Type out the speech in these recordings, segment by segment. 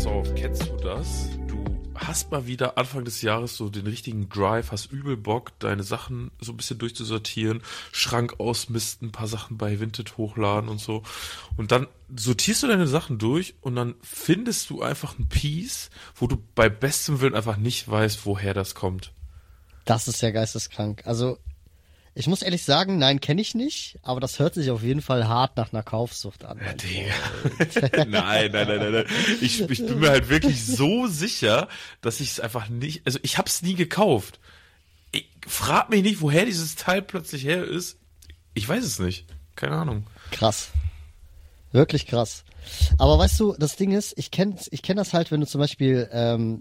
auf, kennst du das? Du hast mal wieder Anfang des Jahres so den richtigen Drive, hast übel Bock, deine Sachen so ein bisschen durchzusortieren, Schrank ausmisten, ein paar Sachen bei Vinted hochladen und so. Und dann sortierst du deine Sachen durch und dann findest du einfach ein Piece, wo du bei bestem Willen einfach nicht weißt, woher das kommt. Das ist ja geisteskrank. Also, ich muss ehrlich sagen, nein, kenne ich nicht, aber das hört sich auf jeden Fall hart nach einer Kaufsucht an. Ja, Digga. Nein. Ich bin mir halt wirklich so sicher, dass ich es einfach nicht, also ich hab's nie gekauft. Frag mich nicht, woher dieses Teil plötzlich her ist. Ich weiß es nicht. Keine Ahnung. Krass. Wirklich krass. Aber weißt du, das Ding ist, ich kenn das halt, wenn du zum Beispiel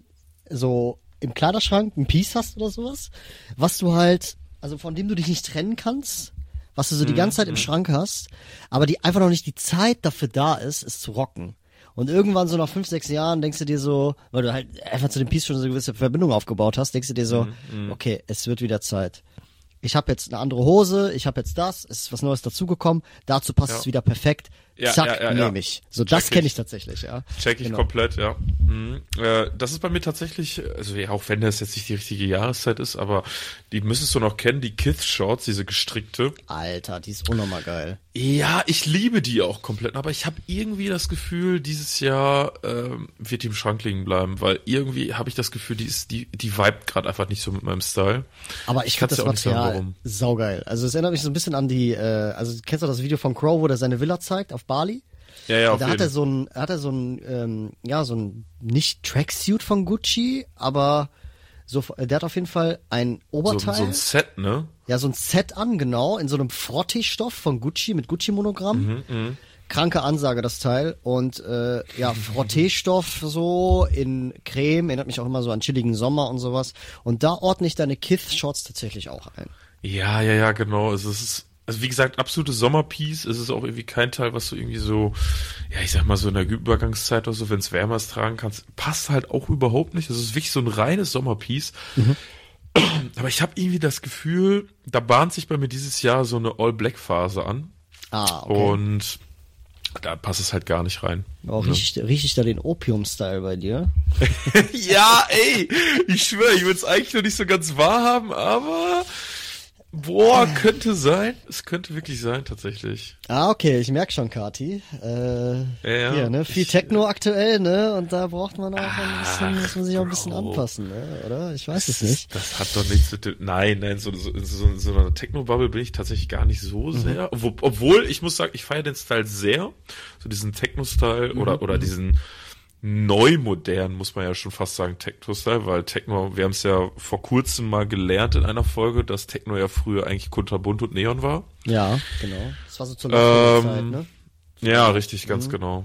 so im Kleiderschrank ein Piece hast oder sowas, was du halt, also von dem du dich nicht trennen kannst, was du so die ganze Zeit im Schrank hast, aber die einfach noch nicht die Zeit dafür da ist, es zu rocken. Und irgendwann so nach 5, 6 Jahren denkst du dir so, weil du halt einfach zu dem Piece schon so eine gewisse Verbindung aufgebaut hast, denkst du dir so, okay, es wird wieder Zeit. Ich habe jetzt eine andere Hose, ich habe jetzt das, es ist was Neues dazugekommen, dazu passt es wieder perfekt. Zack, nehme ich. So, das kenne ich tatsächlich, ja. Check ich komplett, ja. Das ist bei mir tatsächlich, also ja, auch wenn das jetzt nicht die richtige Jahreszeit ist, aber die müsstest du noch kennen, die Kith-Shorts, diese gestrickte. Alter, die ist unnormal geil. Ja, ich liebe die auch komplett, aber ich habe irgendwie das Gefühl, dieses Jahr wird die im Schrank liegen bleiben, weil irgendwie habe ich das Gefühl, die vibet gerade einfach nicht so mit meinem Style. Aber ich finde das Material saugeil. Also es erinnert mich so ein bisschen an die, also kennst du das Video von Crow, wo der seine Villa zeigt auf Bali? Ja, auf da jeden. hat er so ein nicht Tracksuit von Gucci, aber so, der hat auf jeden Fall ein Oberteil. So ein Set, ne? Ja, so ein Set an, genau, in so einem Frottee-Stoff von Gucci mit Gucci-Monogramm. Kranke Ansage, das Teil. Und Frottee-Stoff so in Creme, erinnert mich auch immer so an chilligen Sommer und sowas. Und da ordne ich deine Kith-Shorts tatsächlich auch ein. Ja, genau. Also wie gesagt, absolutes Sommerpiece. Es ist auch irgendwie kein Teil, was du irgendwie so, ja, ich sag mal so in der Übergangszeit oder so, wenn es wärmer ist, tragen kannst. Passt halt auch überhaupt nicht. Das ist wirklich so ein reines Sommerpiece. Aber ich habe irgendwie das Gefühl, da bahnt sich bei mir dieses Jahr so eine All-Black-Phase an. Ah, okay. Und da passt es halt gar nicht rein. Oh, riech ich da den Opium-Style bei dir? Ja, ey, ich schwöre, ich will es eigentlich noch nicht so ganz wahrhaben, aber könnte sein. Es könnte wirklich sein, tatsächlich. Ah, okay, ich merk schon, Kati. Hier, ne? Viel Techno aktuell, ne? Und da braucht man auch ein bisschen, muss man sich auch ein bisschen anpassen, ne? Oder? Ich weiß es nicht. Das hat doch nichts mit dem, nein, so einer Techno-Bubble bin ich tatsächlich gar nicht so sehr. Obwohl, ich muss sagen, ich feiere den Style sehr. So diesen Techno-Style oder diesen neu modern, muss man ja schon fast sagen, Techno-Style, weil Techno, wir haben es ja vor kurzem mal gelernt in einer Folge, dass Techno ja früher eigentlich kunterbunt und Neon war. Ja, genau. Das war so zur Zeit, ne? Ja, richtig, ganz genau.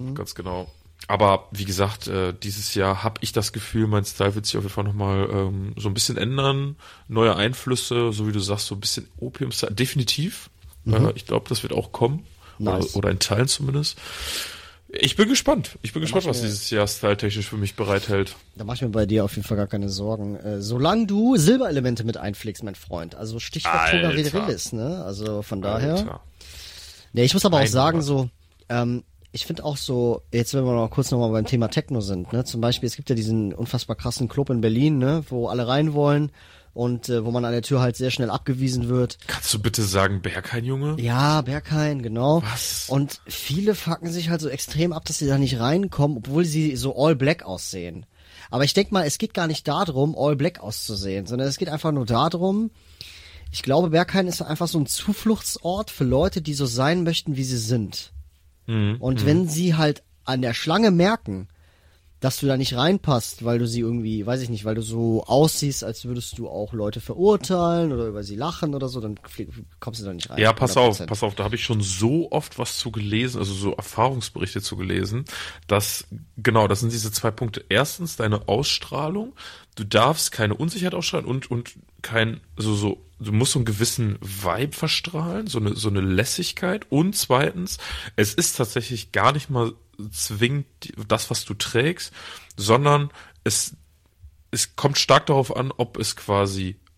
Aber wie gesagt, dieses Jahr habe ich das Gefühl, mein Style wird sich auf jeden Fall nochmal so ein bisschen ändern. Neue Einflüsse, so wie du sagst, so ein bisschen Opium-Style, definitiv. Ich glaube, das wird auch kommen. Nice. Oder in Teilen zumindest. Ich bin gespannt. Was dieses Jahr styletechnisch für mich bereithält. Da mach ich mir bei dir auf jeden Fall gar keine Sorgen. Solange du Silberelemente mit einpflegst, mein Freund. Also Stichwort Toga Virilis, ne? Also von daher. Alter. Nee, ich muss aber auch sagen, so, ich finde auch so, jetzt wenn wir noch kurz nochmal beim Thema Techno sind, ne? Zum Beispiel, es gibt ja diesen unfassbar krassen Club in Berlin, ne? Wo alle rein wollen. Und wo man an der Tür halt sehr schnell abgewiesen wird. Kannst du bitte sagen Berghain, Junge? Ja, Berghain, genau. Was? Und viele fucken sich halt so extrem ab, dass sie da nicht reinkommen, obwohl sie so all black aussehen. Aber ich denk mal, es geht gar nicht darum, all black auszusehen, sondern es geht einfach nur darum, ich glaube, Berghain ist einfach so ein Zufluchtsort für Leute, die so sein möchten, wie sie sind. Und wenn sie halt an der Schlange merken, dass du da nicht reinpasst, weil du sie irgendwie, weiß ich nicht, weil du so aussiehst, als würdest du auch Leute verurteilen oder über sie lachen oder so, dann kommst du da nicht rein. Ja, pass auf, da habe ich schon so oft was zu gelesen, also so Erfahrungsberichte zu gelesen, dass, genau, das sind diese 2 Punkte. Erstens, deine Ausstrahlung, du darfst keine Unsicherheit ausstrahlen und kein, du musst so einen gewissen Vibe verstrahlen, so eine Lässigkeit. Und zweitens, es ist tatsächlich gar nicht mal zwingend das, was du trägst, sondern es kommt stark darauf an, ob es quasi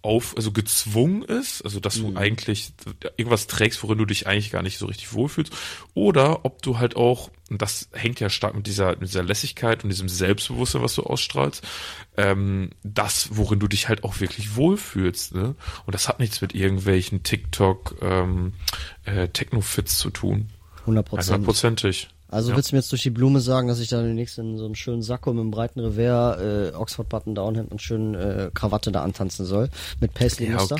also gezwungen ist, also dass du eigentlich irgendwas trägst, worin du dich eigentlich gar nicht so richtig wohlfühlst, oder ob du halt auch, und das hängt ja stark mit dieser Lässigkeit und diesem Selbstbewusstsein, was du ausstrahlst, das, worin du dich halt auch wirklich wohlfühlst, ne? Und das hat nichts mit irgendwelchen TikTok Techno-Fits zu tun. 100%. 100%ig. Also willst du mir jetzt durch die Blume sagen, dass ich da demnächst in so einem schönen Sakko mit einem breiten Revers, Oxford-Button Downhemd und schönen Krawatte da antanzen soll? Mit Paisley-Muster?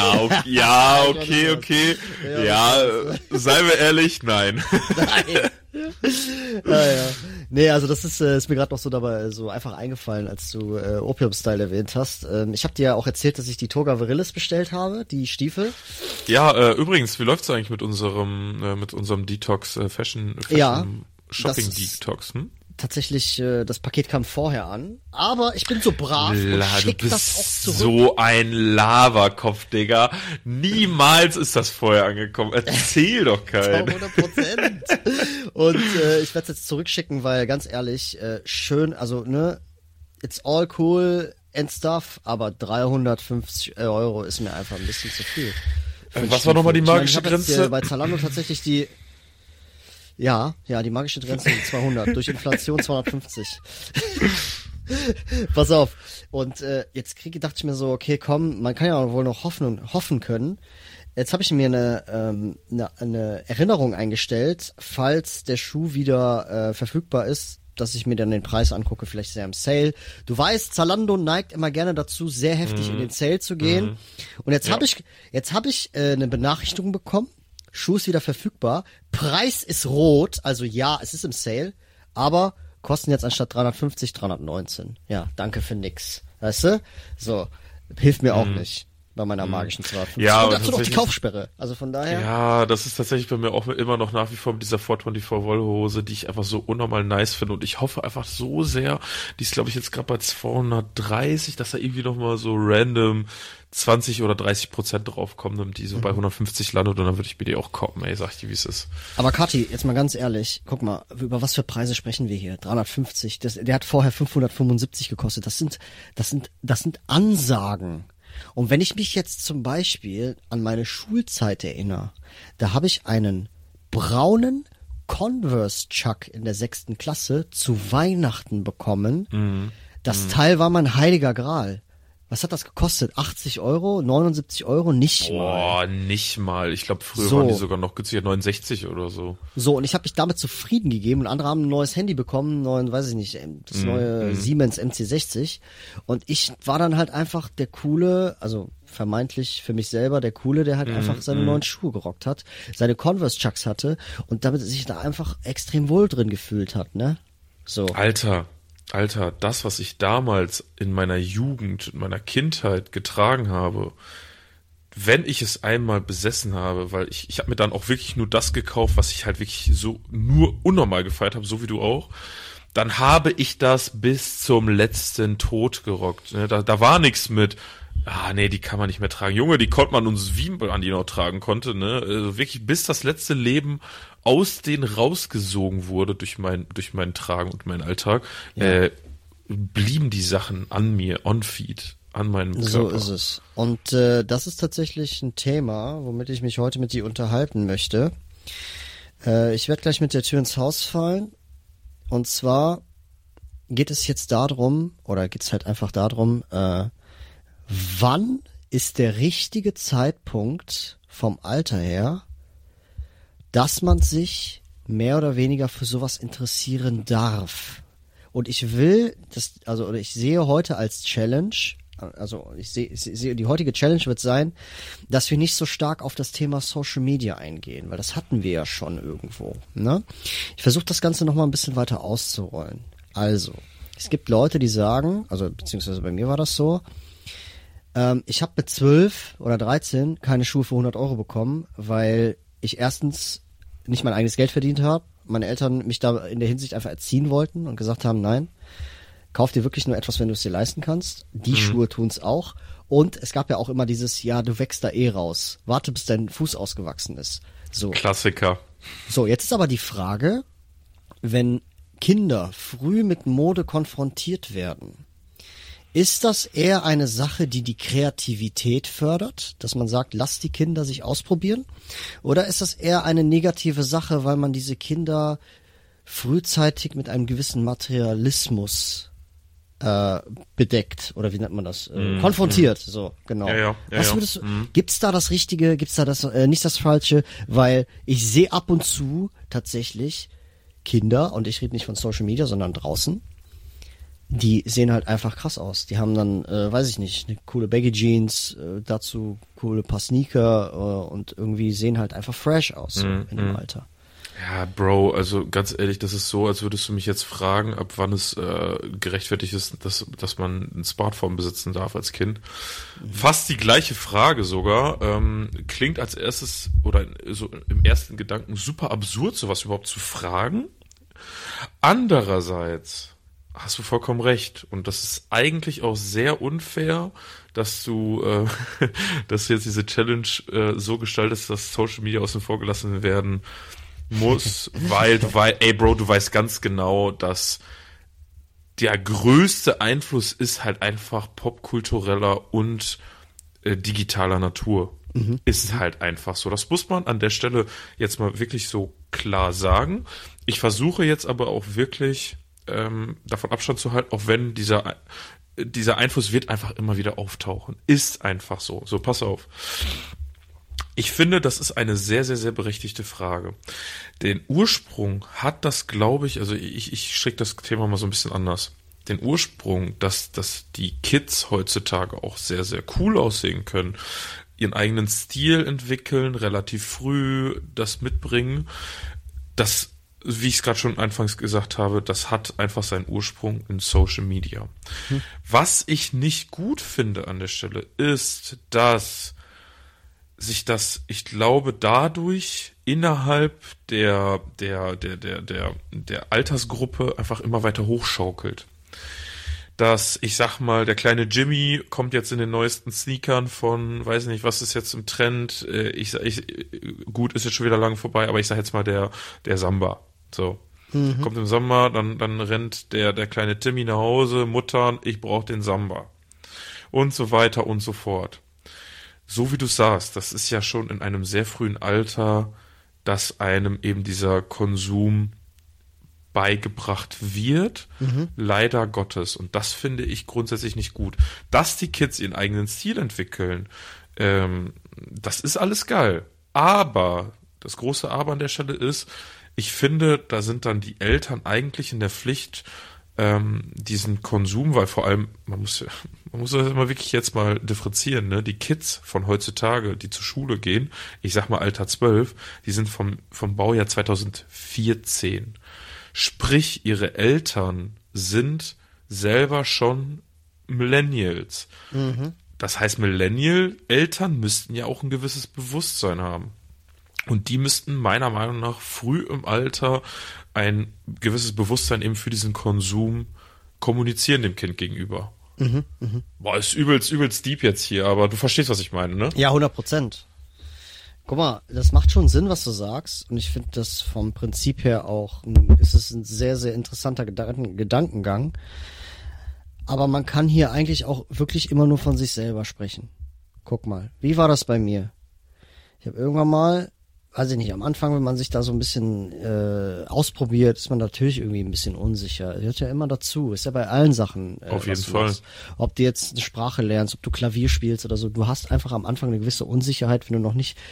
Okay. Ja, seien wir ehrlich, nein. Nein. Ja. Nee, also das ist mir gerade noch so dabei so einfach eingefallen, als du Opium-Style erwähnt hast. Ich habe dir ja auch erzählt, dass ich die Toga Virillis bestellt habe, die Stiefel. Ja, übrigens, wie läuft's eigentlich mit unserem Detox Fashion Shopping Detox? Tatsächlich, das Paket kam vorher an, aber ich bin so brav und schick das auch zurück. So ein Lavakopf, Digga. Niemals ist das vorher angekommen. Erzähl doch keinen. 100%. Und ich werde es jetzt zurückschicken, weil ganz ehrlich, schön, also ne, it's all cool and stuff, aber 350 € ist mir einfach ein bisschen zu viel. Was war nochmal die magische Grenze? Ich habe bei Zalando tatsächlich die magische Grenze sind 200, durch Inflation 250. Pass auf. Und jetzt dachte ich mir so, okay, komm, man kann ja wohl noch hoffen können. Jetzt habe ich mir eine Erinnerung eingestellt, falls der Schuh wieder verfügbar ist, dass ich mir dann den Preis angucke, vielleicht ist er im Sale. Du weißt, Zalando neigt immer gerne dazu, sehr heftig in den Sale zu gehen. Und jetzt habe ich eine Benachrichtigung bekommen. Schuh ist wieder verfügbar. Preis ist rot, also ja, es ist im Sale, aber kosten jetzt anstatt 350 319. Ja, danke für nix. Weißt du? So, hilft mir auch nicht bei meiner magischen 250. Ja, und dazu noch die Kaufsperre. Also von daher. Ja, das ist tatsächlich bei mir auch immer noch nach wie vor mit dieser 424 Wollhose, die ich einfach so unnormal nice finde, und ich hoffe einfach so sehr, die ist glaube ich jetzt gerade bei 230, dass da irgendwie noch mal so random 20 oder 30% draufkommen und die so bei 150 landet, und dann würde ich mir die auch kaufen, ey, sag ich dir, wie es ist. Aber Kati, jetzt mal ganz ehrlich, guck mal, über was für Preise sprechen wir hier? 350, der hat vorher 575 gekostet, das sind Ansagen. Und wenn ich mich jetzt zum Beispiel an meine Schulzeit erinnere, da habe ich einen braunen Converse Chuck in der 6. Klasse zu Weihnachten bekommen. Das Teil war mein heiliger Gral. Was hat das gekostet? 80 €? 79 €? Nicht mal. Boah, nicht mal. Ich glaube, früher waren die sogar noch günstiger, 69 oder so. So, und ich habe mich damit zufrieden gegeben, und andere haben ein neues Handy bekommen, das neue Siemens MC60. Und ich war dann halt einfach der Coole, also vermeintlich für mich selber der Coole, der halt einfach seine neuen Schuhe gerockt hat, seine Converse Chucks hatte und damit sich da einfach extrem wohl drin gefühlt hat, ne? So. Alter, das, was ich damals in meiner Jugend, in meiner Kindheit getragen habe, wenn ich es einmal besessen habe, weil ich habe mir dann auch wirklich nur das gekauft, was ich halt wirklich so nur unnormal gefeiert habe, so wie du auch, dann habe ich das bis zum letzten Tod gerockt. Da war nichts mit, die kann man nicht mehr tragen. Junge, die konnte man uns, wie man die noch tragen konnte, ne? Also wirklich bis das letzte Leben aus denen rausgesogen wurde durch mein Tragen und meinen Alltag, blieben die Sachen an mir, on feed, an meinem Körper. So ist es. Und das ist tatsächlich ein Thema, womit ich mich heute mit dir unterhalten möchte. Ich werde gleich mit der Tür ins Haus fallen. Und zwar geht es jetzt darum, oder geht es halt einfach darum, wann ist der richtige Zeitpunkt vom Alter her, dass man sich mehr oder weniger für sowas interessieren darf. Und ich sehe heute als Challenge, ich sehe, die heutige Challenge wird sein, dass wir nicht so stark auf das Thema Social Media eingehen, weil das hatten wir ja schon irgendwo, ne? Ich versuche das Ganze nochmal ein bisschen weiter auszurollen. Also, es gibt Leute, die sagen, beziehungsweise bei mir war das so, ich habe mit 12 oder 13 keine Schuhe für 100 € bekommen, weil ich erstens nicht mein eigenes Geld verdient habe, meine Eltern mich da in der Hinsicht einfach erziehen wollten und gesagt haben, nein, kauf dir wirklich nur etwas, wenn du es dir leisten kannst. Die Schuhe tun's auch. Und es gab ja auch immer dieses, du wächst da raus. Warte, bis dein Fuß ausgewachsen ist. So. Klassiker. So, jetzt ist aber die Frage, wenn Kinder früh mit Mode konfrontiert werden, Ist das eher eine Sache, die die Kreativität fördert, dass man sagt, lass die Kinder sich ausprobieren? Oder ist das eher eine negative Sache, weil man diese Kinder frühzeitig mit einem gewissen Materialismus bedeckt? Oder wie nennt man das? Konfrontiert, so, genau. Was würdest du, gibt's da das Richtige, gibt's da das nicht das Falsche? Weil ich sehe ab und zu tatsächlich Kinder, und ich rede nicht von Social Media, sondern draußen, die sehen halt einfach krass aus. Die haben dann, weiß ich nicht, eine coole Baggy Jeans, dazu coole paar Sneaker und irgendwie sehen halt einfach fresh aus so in dem Alter. Ja, Bro, also ganz ehrlich, das ist so, als würdest du mich jetzt fragen, ab wann es gerechtfertigt ist, dass man ein Smartphone besitzen darf als Kind. Fast die gleiche Frage sogar. Klingt als erstes oder so im ersten Gedanken super absurd, sowas überhaupt zu fragen. Andererseits hast du vollkommen recht. Und das ist eigentlich auch sehr unfair, dass du jetzt diese Challenge so gestaltest, dass Social Media außen vor gelassen werden muss, weil ey Bro, du weißt ganz genau, dass der größte Einfluss ist halt einfach popkultureller und digitaler Natur. Ist halt einfach so. Das muss man an der Stelle jetzt mal wirklich so klar sagen. Ich versuche jetzt aber auch wirklich davon Abstand zu halten, auch wenn dieser Einfluss wird einfach immer wieder auftauchen. Ist einfach so. So, pass auf. Ich finde, das ist eine sehr, sehr, sehr berechtigte Frage. Den Ursprung hat das, glaube ich, also ich stricke das Thema mal so ein bisschen anders. Den Ursprung, dass die Kids heutzutage auch sehr, sehr cool aussehen können, ihren eigenen Stil entwickeln, relativ früh das mitbringen, das, wie ich es gerade schon anfangs gesagt habe, das hat einfach seinen Ursprung in Social Media. Was ich nicht gut finde an der Stelle ist, dass sich das, ich glaube, dadurch innerhalb der Altersgruppe einfach immer weiter hochschaukelt. Dass, ich sag mal, der kleine Jimmy kommt jetzt in den neuesten Sneakern von, weiß nicht, was ist jetzt im Trend, gut, ist jetzt schon wieder lang vorbei, aber ich sag jetzt mal der Samba. So. Kommt im Samba, dann rennt der kleine Timmy nach Hause, Mutter, ich brauch den Samba. Und so weiter und so fort. So wie du sagst, das ist ja schon in einem sehr frühen Alter, dass einem eben dieser Konsum beigebracht wird, leider Gottes. Und das finde ich grundsätzlich nicht gut. Dass die Kids ihren eigenen Stil entwickeln, das ist alles geil. Aber, das große Aber an der Stelle ist, ich finde, da sind dann die Eltern eigentlich in der Pflicht, diesen Konsum, weil vor allem, man muss das immer wirklich jetzt mal differenzieren, ne? Die Kids von heutzutage, die zur Schule gehen, ich sag mal Alter 12, die sind vom Baujahr 2014. Sprich, ihre Eltern sind selber schon Millennials. Das heißt, Millennial-Eltern müssten ja auch ein gewisses Bewusstsein haben. Und die müssten meiner Meinung nach früh im Alter ein gewisses Bewusstsein eben für diesen Konsum kommunizieren dem Kind gegenüber. Boah, ist übelst deep jetzt hier, aber du verstehst, was ich meine, ne? Ja, 100%. Guck mal, das macht schon Sinn, was du sagst. Und ich finde das vom Prinzip her auch, ist es ein sehr, sehr interessanter Gedankengang. Aber man kann hier eigentlich auch wirklich immer nur von sich selber sprechen. Guck mal, wie war das bei mir? Ich habe irgendwann mal, weiß ich nicht, am Anfang, wenn man sich da so ein bisschen ausprobiert, ist man natürlich irgendwie ein bisschen unsicher. Das gehört ja immer dazu. Ist ja bei allen Sachen. Auf jeden Fall. Machst. Ob du jetzt eine Sprache lernst, ob du Klavier spielst oder so, du hast einfach am Anfang eine gewisse Unsicherheit, wenn du noch nicht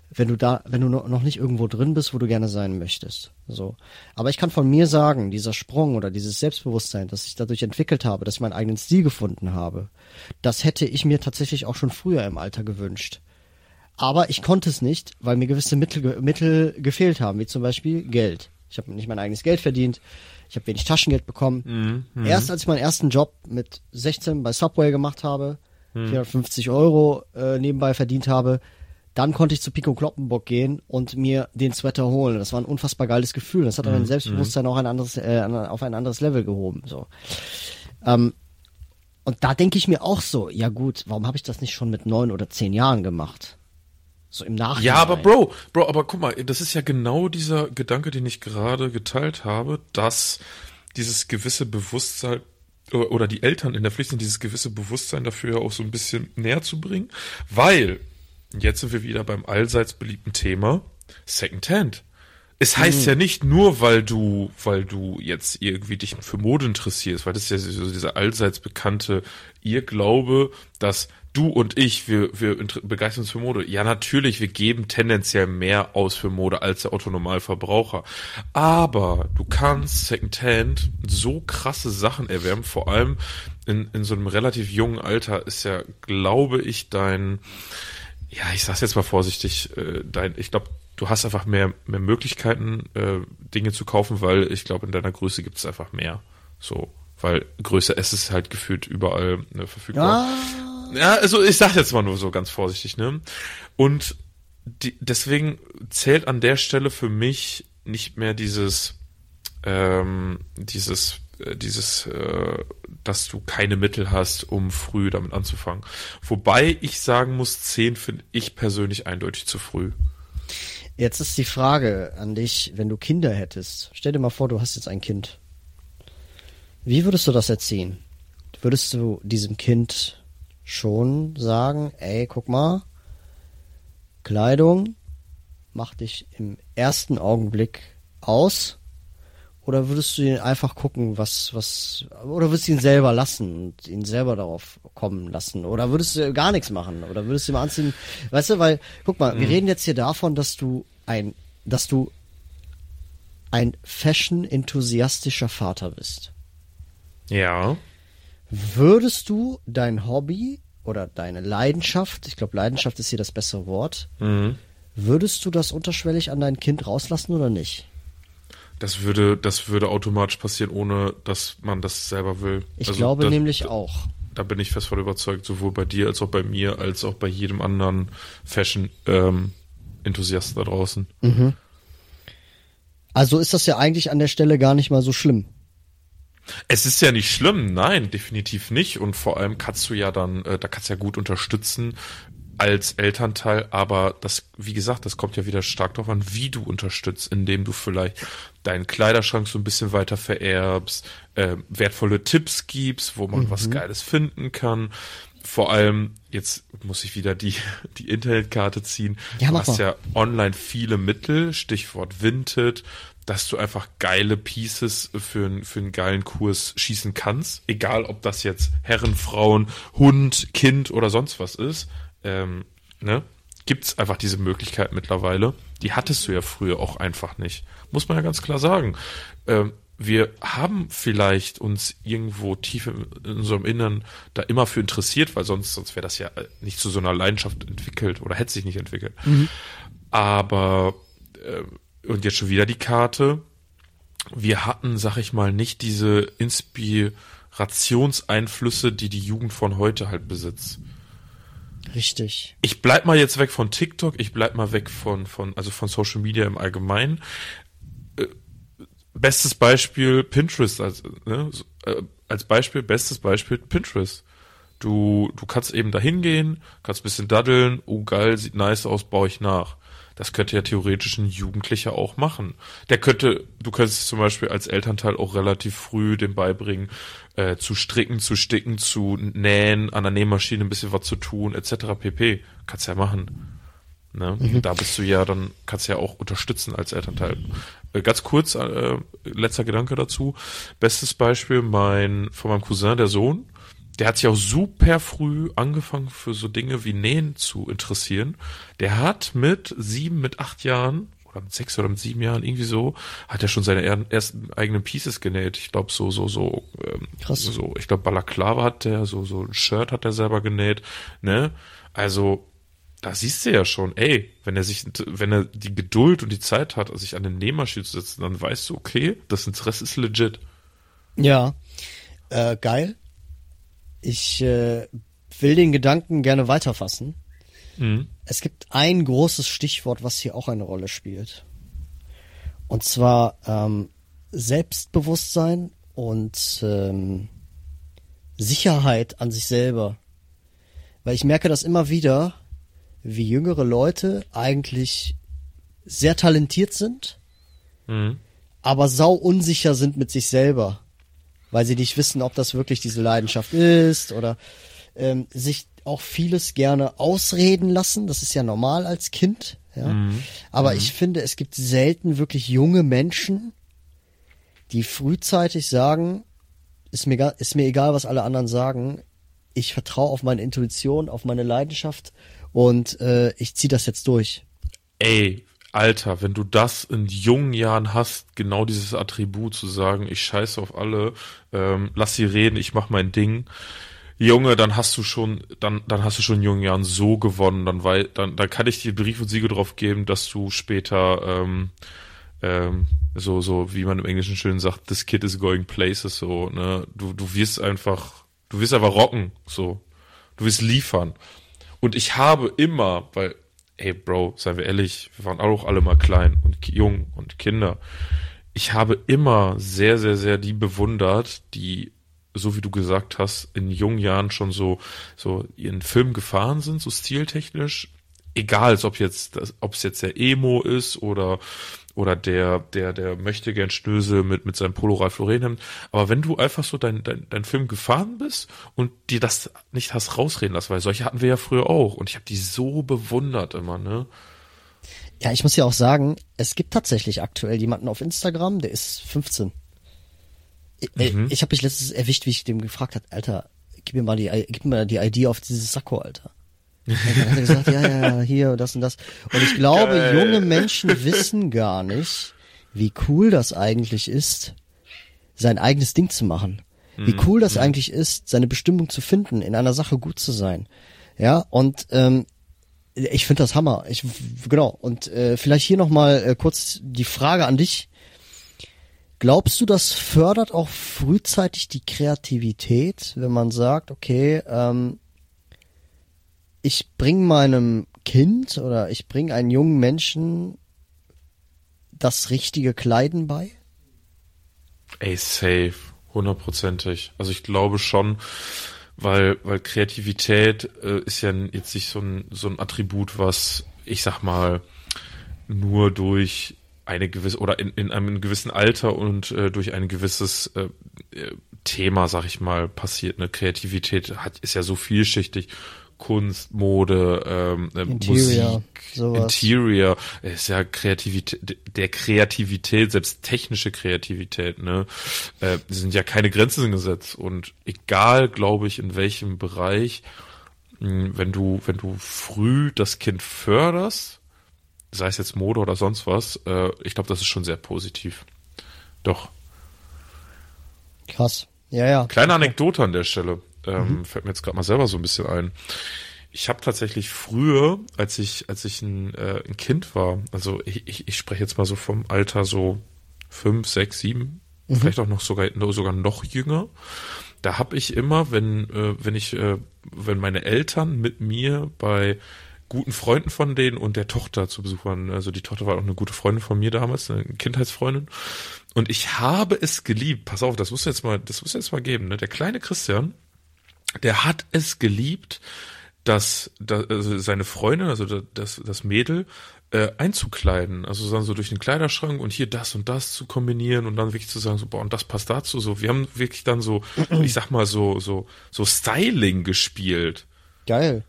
irgendwo drin bist, wo du gerne sein möchtest. So. Aber ich kann von mir sagen, dieser Sprung oder dieses Selbstbewusstsein, das ich dadurch entwickelt habe, dass ich meinen eigenen Stil gefunden habe, das hätte ich mir tatsächlich auch schon früher im Alter gewünscht. Aber ich konnte es nicht, weil mir gewisse Mittel gefehlt haben, wie zum Beispiel Geld. Ich habe nicht mein eigenes Geld verdient, ich habe wenig Taschengeld bekommen. Erst als ich meinen ersten Job mit 16 bei Subway gemacht habe, 450 Euro nebenbei verdient habe, dann konnte ich zu Pico Kloppenburg gehen und mir den Sweater holen. Das war ein unfassbar geiles Gefühl. Das hat mein Selbstbewusstsein auch auf ein anderes Level gehoben. So. Und da denke ich mir auch so, ja gut, warum habe ich das nicht schon mit 9 oder 10 Jahren gemacht? So im Nachhinein. Ja, aber Bro, aber guck mal, das ist ja genau dieser Gedanke, den ich gerade geteilt habe, dass dieses gewisse Bewusstsein oder die Eltern in der Pflicht sind, dieses gewisse Bewusstsein dafür auch so ein bisschen näher zu bringen, weil jetzt sind wir wieder beim allseits beliebten Thema Secondhand. Es heißt ja nicht nur, weil du jetzt irgendwie dich für Mode interessierst, weil das ist ja so dieser allseits bekannte Irrglaube, dass du und ich, wir begeistern uns für Mode. Ja, natürlich, wir geben tendenziell mehr aus für Mode als der Otto-Normalverbraucher. Aber du kannst Secondhand so krasse Sachen erwerben, vor allem in so einem relativ jungen Alter ist ja, glaube ich, ich sag's jetzt mal vorsichtig, ich glaube, du hast einfach mehr Möglichkeiten, Dinge zu kaufen, weil ich glaube, in deiner Größe gibt es einfach mehr. So, weil Größe S ist halt gefühlt überall verfügbar. Ja, also ich sag jetzt mal nur so ganz vorsichtig, ne? Und deswegen zählt an der Stelle für mich nicht mehr dass du keine Mittel hast, um früh damit anzufangen. Wobei ich sagen muss, 10 finde ich persönlich eindeutig zu früh. Jetzt ist die Frage an dich, wenn du Kinder hättest. Stell dir mal vor, du hast jetzt ein Kind. Wie würdest du das erziehen? Würdest du diesem Kind schon sagen, ey, guck mal, Kleidung macht dich im ersten Augenblick aus? Oder würdest du ihn einfach gucken, oder würdest du ihn selber lassen und ihn selber darauf kommen lassen? Oder würdest du gar nichts machen? Oder würdest du ihm anziehen? Weißt du, weil, guck mal, wir reden jetzt hier davon, dass du ein fashion-enthusiastischer Vater bist. Ja. Würdest du dein Hobby oder deine Leidenschaft, ich glaube, Leidenschaft ist hier das bessere Wort, würdest du das unterschwellig an dein Kind rauslassen oder nicht? Das würde automatisch passieren, ohne dass man das selber will. Ich glaube nämlich auch. Da bin ich fest von überzeugt, sowohl bei dir als auch bei mir, als auch bei jedem anderen Fashion-Enthusiasten da draußen. Mhm. Also ist das ja eigentlich an der Stelle gar nicht mal so schlimm. Es ist ja nicht schlimm, nein, definitiv nicht. Und vor allem kannst du ja dann, da kannst du ja gut unterstützen als Elternteil, aber das, wie gesagt, das kommt ja wieder stark darauf an, wie du unterstützt, indem du vielleicht deinen Kleiderschrank so ein bisschen weiter vererbst, wertvolle Tipps gibst, wo man was Geiles finden kann. Vor allem, jetzt muss ich wieder die Internetkarte ziehen. Ja, du hast ja online viele Mittel, Stichwort Vinted, dass du einfach geile Pieces für einen geilen Kurs schießen kannst. Egal, ob das jetzt Herren, Frauen, Hund, Kind oder sonst was ist. Gibt's einfach diese Möglichkeit mittlerweile. Die hattest du ja früher auch einfach nicht. Muss man ja ganz klar sagen. Wir haben vielleicht uns irgendwo tief in unserem Innern da immer für interessiert, weil sonst wäre das ja nicht zu so einer Leidenschaft entwickelt oder hätte sich nicht entwickelt. Aber und jetzt schon wieder die Karte. Wir hatten, sag ich mal, nicht diese Inspirationseinflüsse, die die Jugend von heute halt besitzt. Richtig. Ich bleib mal jetzt weg von TikTok, ich bleib mal weg von Social Media im Allgemeinen. Bestes Beispiel Pinterest, bestes Beispiel Pinterest. Du kannst eben da hingehen, kannst ein bisschen daddeln, oh geil, sieht nice aus, baue ich nach. Das könnte ja theoretisch ein Jugendlicher auch machen. Du könntest zum Beispiel als Elternteil auch relativ früh dem beibringen, zu stricken, zu sticken, zu nähen, an der Nähmaschine ein bisschen was zu tun, etc. pp. Kannst ja machen. Ne? Da bist du ja, dann kannst du ja auch unterstützen als Elternteil. Ganz kurz, letzter Gedanke dazu. Bestes Beispiel von meinem Cousin, der Sohn. Der hat sich auch super früh angefangen für so Dinge wie Nähen zu interessieren. Der hat mit 8 Jahren oder mit 6 oder mit 7 Jahren irgendwie so, hat er schon seine ersten eigenen Pieces genäht. Ich glaube krass. Ich glaube Balaklava hat der, so ein Shirt hat er selber genäht, ne? Also, da siehst du ja schon, ey, wenn er die Geduld und die Zeit hat, sich an den Nähmaschine zu setzen, dann weißt du, okay, das Interesse ist legit. Ja, geil. Ich will den Gedanken gerne weiterfassen. Es gibt ein großes Stichwort, was hier auch eine Rolle spielt. Und zwar Selbstbewusstsein und Sicherheit an sich selber. Weil ich merke das immer wieder, wie jüngere Leute eigentlich sehr talentiert sind, aber sau unsicher sind mit sich selber. weil sie nicht wissen, ob das wirklich diese Leidenschaft ist oder sich auch vieles gerne ausreden lassen. Das ist ja normal als Kind. Ja? Aber ich finde, es gibt selten wirklich junge Menschen, die frühzeitig sagen, ist mir egal, was alle anderen sagen. Ich vertraue auf meine Intuition, auf meine Leidenschaft und ich ziehe das jetzt durch. Ey, Alter, wenn du das in jungen Jahren hast, genau dieses Attribut zu sagen, ich scheiße auf alle, lass sie reden, ich mach mein Ding. Junge, dann hast du schon in jungen Jahren so gewonnen, dann kann ich dir Brief und Siegel drauf geben, dass du später so wie man im Englischen schön sagt, this kid is going places, so, ne, du wirst einfach rocken, so, du wirst liefern. Und ich habe immer, weil, ey Bro, seien wir ehrlich, wir waren auch alle mal klein und jung und Kinder. Ich habe immer sehr, sehr, sehr die bewundert, die, so wie du gesagt hast, in jungen Jahren schon so ihren Film gefahren sind, so stiltechnisch. Egal, ob es jetzt der Emo ist oder der möchte gern Schnösel mit seinem Polo Ralph Lauren Hemd. Aber wenn du einfach so dein Film gefahren bist und dir das nicht hast rausreden lassen, weil solche hatten wir ja früher auch und ich habe die so bewundert immer, ne? Ja, ich muss ja auch sagen, es gibt tatsächlich aktuell jemanden auf Instagram, der ist 15. Ich habe mich letztens erwischt, wie ich dem gefragt habe, Alter, gib mir mal die ID auf dieses Sakko, Alter. Und dann hat er gesagt, ja, hier, das und das. Und ich glaube, Geil. junge Menschen wissen gar nicht, wie cool das eigentlich ist, sein eigenes Ding zu machen. Wie cool das eigentlich ist, seine Bestimmung zu finden, in einer Sache gut zu sein. Ja, und ich finde das Hammer. Genau. Und vielleicht hier nochmal kurz die Frage an dich. Glaubst du, das fördert auch frühzeitig die Kreativität, wenn man sagt, okay, ich bringe meinem Kind oder ich bringe einen jungen Menschen das richtige Kleiden bei? Ey, safe, 100%ig. Also ich glaube schon, weil Kreativität ist ja jetzt nicht so ein Attribut, was, ich sag mal, nur durch eine gewisse oder in einem gewissen Alter und durch ein gewisses Thema, sag ich mal, passiert. Eine Kreativität ist ja so vielschichtig. Kunst, Mode, Interior, Musik, sowas. Interior, ist ja Kreativität, selbst technische Kreativität, ne, sind ja keine Grenzen gesetzt und egal, glaube ich, in welchem Bereich, wenn du früh das Kind förderst, sei es jetzt Mode oder sonst was, ich glaube, das ist schon sehr positiv. Doch. Krass. Ja. Kleine Anekdote an der Stelle. Fällt mir jetzt gerade mal selber so ein bisschen ein. Ich habe tatsächlich früher, als ich ein Kind war, also ich spreche jetzt mal so vom Alter so 5, 6, 7, vielleicht auch noch sogar noch jünger. Da habe ich immer, wenn meine Eltern mit mir bei guten Freunden von denen und der Tochter zu Besuch waren, also die Tochter war auch eine gute Freundin von mir damals, eine Kindheitsfreundin, und ich habe es geliebt. Pass auf, das muss jetzt mal geben, ne? Der kleine Christian, der hat es geliebt, also seine Freundin, also das Mädel, einzukleiden. Also dann so durch den Kleiderschrank und hier das und das zu kombinieren und dann wirklich zu sagen, so, boah, und das passt dazu. So, wir haben wirklich dann so, ich sag mal, so Styling gespielt. Geil.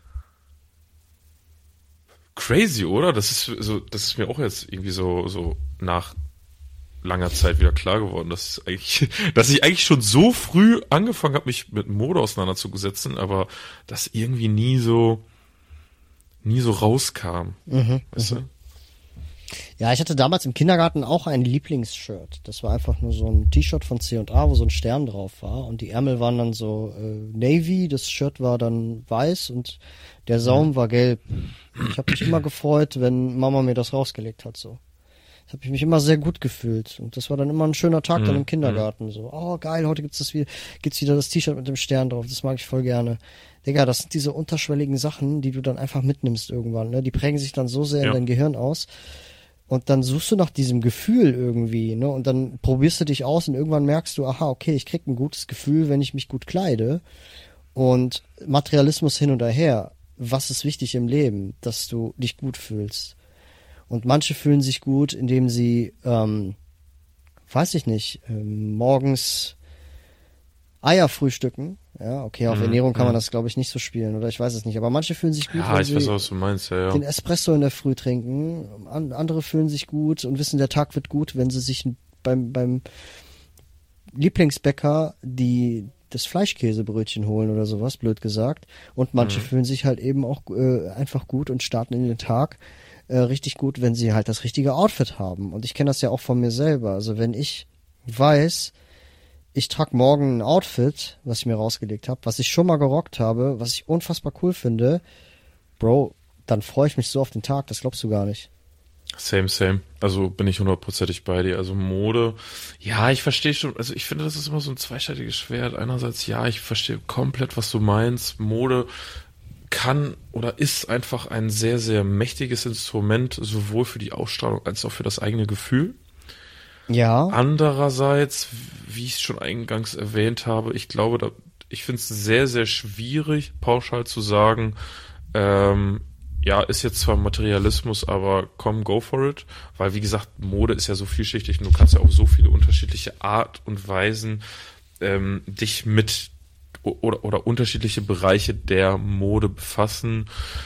Crazy, oder? Das ist mir auch jetzt irgendwie so nach langer Zeit wieder klar geworden, dass ich eigentlich schon so früh angefangen habe, mich mit Mode auseinanderzusetzen, aber das irgendwie nie so rauskam. Weißt du? Ja, ich hatte damals im Kindergarten auch ein Lieblingsshirt. Das war einfach nur so ein T-Shirt von C&A, wo so ein Stern drauf war. Und die Ärmel waren dann so Navy, das Shirt war dann weiß und der Saum war gelb. Ich habe mich immer gefreut, wenn Mama mir das rausgelegt hat. So, das habe ich mich immer sehr gut gefühlt. Und das war dann immer ein schöner Tag dann im Kindergarten. So, oh geil, heute gibt's wieder das T-Shirt mit dem Stern drauf. Das mag ich voll gerne. Digga, das sind diese unterschwelligen Sachen, die du dann einfach mitnimmst irgendwann. Ne? Die prägen sich dann so sehr in dein Gehirn aus. Und dann suchst du nach diesem Gefühl irgendwie, ne? Und dann probierst du dich aus und irgendwann merkst du, aha, okay, ich krieg ein gutes Gefühl, wenn ich mich gut kleide. Und Materialismus hin und her. Was ist wichtig im Leben? Dass du dich gut fühlst. Und manche fühlen sich gut, indem sie, weiß ich nicht, morgens Eier frühstücken. Ja, okay, auf Ernährung kann man das, glaube ich, nicht so spielen, oder? Ich weiß es nicht. Aber manche fühlen sich gut, Ja, wenn ich weiß, sie was du meinst, ja. den Espresso in der Früh trinken. Andere fühlen sich gut und wissen, der Tag wird gut, wenn sie sich beim Lieblingsbäcker das Fleischkäsebrötchen holen oder sowas, blöd gesagt. Und manche fühlen sich halt eben auch einfach gut und starten in den Tag richtig gut, wenn sie halt das richtige Outfit haben. Und ich kenne das ja auch von mir selber. Also wenn ich weiß, ich trage morgen ein Outfit, was ich mir rausgelegt habe, was ich schon mal gerockt habe, was ich unfassbar cool finde, Bro, dann freue ich mich so auf den Tag, das glaubst du gar nicht. Same. Also bin ich 100%ig bei dir. Also Mode, ja, ich verstehe schon, also ich finde, das ist immer so ein zweischneidiges Schwert. Einerseits, ja, ich verstehe komplett, was du meinst. Mode kann oder ist einfach ein sehr, sehr mächtiges Instrument, sowohl für die Ausstrahlung als auch für das eigene Gefühl. Ja. Andererseits, wie ich es schon eingangs erwähnt habe, ich glaube, ich finde es sehr, sehr schwierig, pauschal zu sagen, ja, ist jetzt zwar Materialismus, aber komm, go for it. Weil, wie gesagt, Mode ist ja so vielschichtig und du kannst ja auf so viele unterschiedliche Art und Weisen dich mit oder unterschiedliche Bereiche der Mode befassen.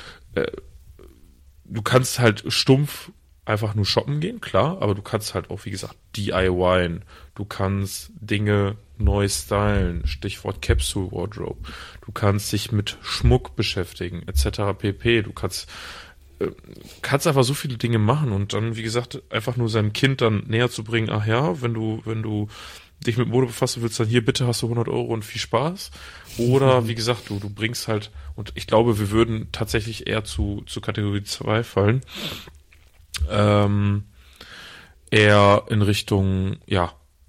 Du kannst halt stumpf einfach nur shoppen gehen, klar, aber du kannst halt auch, wie gesagt, DIYen. Du kannst Dinge neu stylen, Stichwort Capsule Wardrobe. Du kannst dich mit Schmuck beschäftigen, etc. pp. Du kannst einfach so viele Dinge machen und dann, wie gesagt, einfach nur seinem Kind dann näher zu bringen, ach ja, wenn du dich mit Mode befassen willst, dann hier bitte hast du 100 Euro und viel Spaß. Oder, wie gesagt, du bringst halt, und ich glaube, wir würden tatsächlich eher zu Kategorie 2 fallen, eher in Richtung, ja,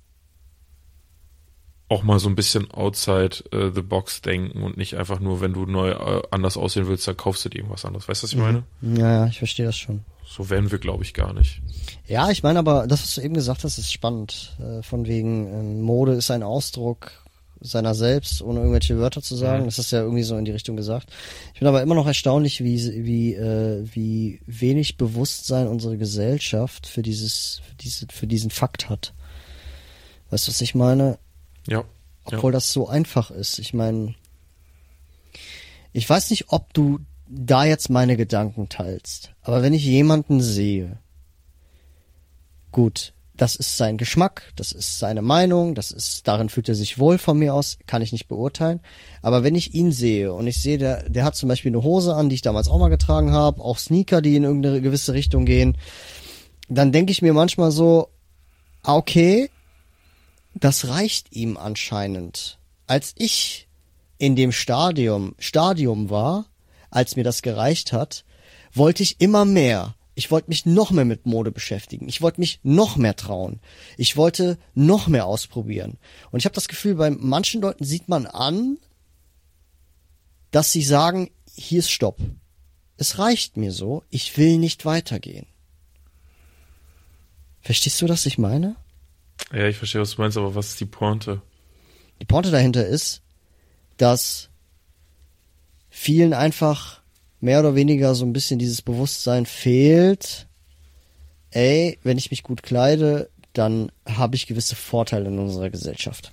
auch mal so ein bisschen outside the box denken und nicht einfach nur, wenn du neu anders aussehen willst, dann kaufst du dir irgendwas anderes. Weißt du, was ich meine? Ja, ich verstehe das schon. So wären wir, glaube ich, gar nicht. Ja, ich meine aber, das, was du eben gesagt hast, ist spannend. Von wegen, Mode ist ein Ausdruck seiner selbst, ohne irgendwelche Wörter zu sagen. Das ist ja irgendwie so in die Richtung gesagt. Ich bin aber immer noch erstaunlich, wie wenig Bewusstsein unsere Gesellschaft für diesen Fakt hat. Weißt du, was ich meine? Ja. Obwohl das so einfach ist. Ich meine, ich weiß nicht, ob du da jetzt meine Gedanken teilst. Aber wenn ich jemanden sehe, gut, das ist sein Geschmack, das ist seine Meinung, darin fühlt er sich wohl von mir aus, kann ich nicht beurteilen. Aber wenn ich ihn sehe und ich sehe, der hat zum Beispiel eine Hose an, die ich damals auch mal getragen habe, auch Sneaker, die in irgendeine gewisse Richtung gehen, dann denke ich mir manchmal so, okay, das reicht ihm anscheinend. Als ich in dem Stadium war, als mir das gereicht hat, wollte ich immer mehr. Ich wollte mich noch mehr mit Mode beschäftigen. Ich wollte mich noch mehr trauen. Ich wollte noch mehr ausprobieren. Und ich habe das Gefühl, bei manchen Leuten sieht man an, dass sie sagen, hier ist Stopp. Es reicht mir so, ich will nicht weitergehen. Verstehst du, was ich meine? Ja, ich verstehe, was du meinst, aber was ist die Pointe? Die Pointe dahinter ist, dass vielen einfach mehr oder weniger so ein bisschen dieses Bewusstsein fehlt, ey, wenn ich mich gut kleide, dann habe ich gewisse Vorteile in unserer Gesellschaft.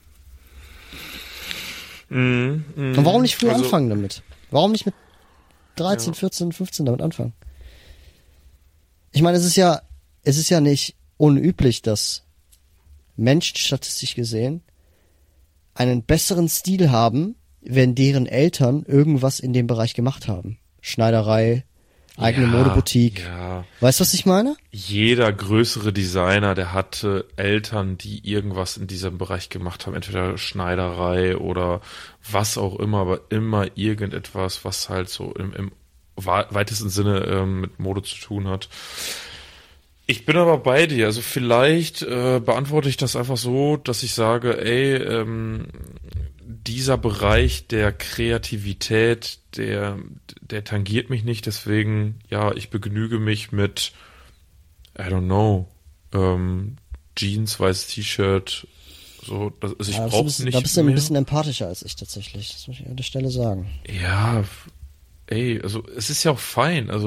Und warum nicht früher anfangen damit? Warum nicht mit 13, 14, 15 damit anfangen? Ich meine, es ist ja nicht unüblich, dass Menschen statistisch gesehen einen besseren Stil haben, wenn deren Eltern irgendwas in dem Bereich gemacht haben. Schneiderei, eigene Modeboutique. Ja. Weißt du, was ich meine? Jeder größere Designer, der hatte Eltern, die irgendwas in diesem Bereich gemacht haben. Entweder Schneiderei oder was auch immer, aber immer irgendetwas, was halt so im weitesten Sinne mit Mode zu tun hat. Ich bin aber bei dir. Also vielleicht beantworte ich das einfach so, dass ich sage, ey, dieser Bereich der Kreativität, der tangiert mich nicht. Deswegen, ja, ich begnüge mich mit, I don't know, Jeans, weißes T-Shirt. So, also ich brauche es nicht. Da bist du ein bisschen empathischer als ich tatsächlich. Das muss ich an der Stelle sagen. Ja, ey, also es ist ja auch fein. Also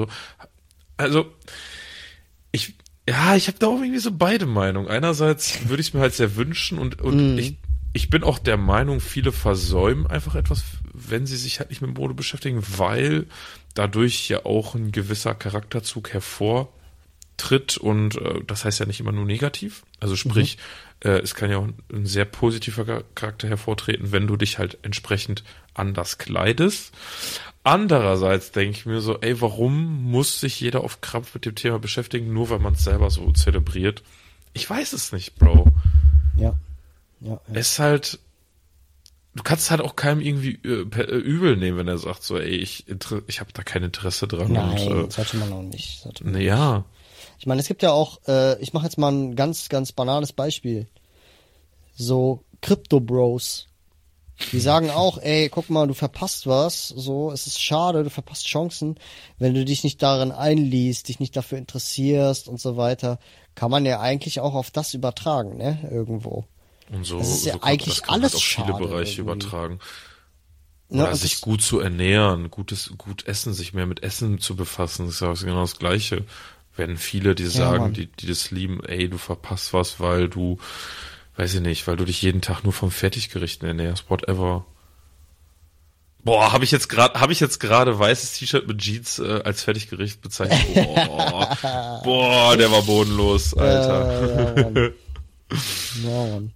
ich habe da auch irgendwie so beide Meinungen. Einerseits würde ich es mir halt sehr wünschen und ich bin auch der Meinung, viele versäumen einfach etwas, wenn sie sich halt nicht mit Mode beschäftigen, weil dadurch ja auch ein gewisser Charakterzug hervortritt und das heißt ja nicht immer nur negativ. Also sprich, es kann ja auch ein sehr positiver Charakter hervortreten, wenn du dich halt entsprechend anders kleidest. Andererseits denke ich mir so, ey, warum muss sich jeder auf Krampf mit dem Thema beschäftigen, nur weil man es selber so zelebriert? Ich weiß es nicht, Bro. Ja. Ja. Es ist halt, du kannst halt auch keinem irgendwie übel nehmen, wenn er sagt so, ey, ich habe da kein Interesse dran. Nein, und, sollte man auch nicht. naja. Ich meine, es gibt ja auch, ich mache jetzt mal ein ganz, ganz banales Beispiel. So Crypto-Bros. Die sagen auch, ey, guck mal, du verpasst was, so, es ist schade, du verpasst Chancen, wenn du dich nicht darin einliest, dich nicht dafür interessierst und so weiter, kann man ja eigentlich auch auf das übertragen, ne, irgendwo. Und so, Das ist ja so eigentlich das kann alles halt auf viele schade Bereiche irgendwie. übertragen. Ne, Oder und sich das- gut zu ernähren, gut essen, sich mehr mit Essen zu befassen, das ist ja genau das Gleiche. Werden viele, die sagen, Mann. die das lieben, ey, du verpasst was, weil du, weiß ich nicht, weil du dich jeden Tag nur vom Fertiggerichten ernährst, whatever. Boah, habe ich jetzt gerade weißes T-Shirt mit Jeans als Fertiggericht bezeichnet. Boah, der war bodenlos, Alter. Ja, Mann. Ja, Mann.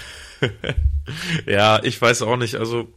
Ja, ich weiß auch nicht, also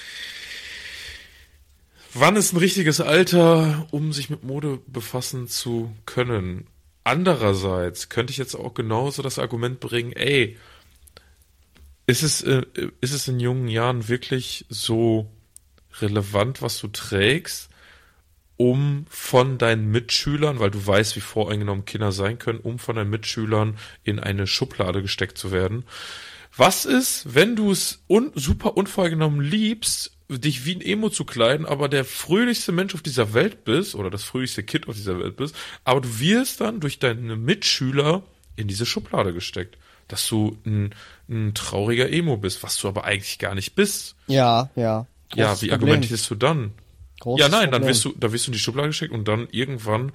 wann ist ein richtiges Alter, um sich mit Mode befassen zu können? Andererseits könnte ich jetzt auch genauso das Argument bringen, ey, ist es in jungen Jahren wirklich so relevant, was du trägst, um von deinen Mitschülern, weil du weißt, wie voreingenommen Kinder sein können, um von deinen Mitschülern in eine Schublade gesteckt zu werden? Was ist, wenn du es super unvoreingenommen liebst, dich wie ein Emo zu kleiden, aber der fröhlichste Mensch auf dieser Welt bist, oder das fröhlichste Kind auf dieser Welt bist, aber du wirst dann durch deine Mitschüler in diese Schublade gesteckt, dass du ein trauriger Emo bist, was du aber eigentlich gar nicht bist. Ja. Ja, Großes wie Problem. argumentierst du dann? Großes Ja, nein, dann Problem. wirst du in die Schublade gesteckt und dann irgendwann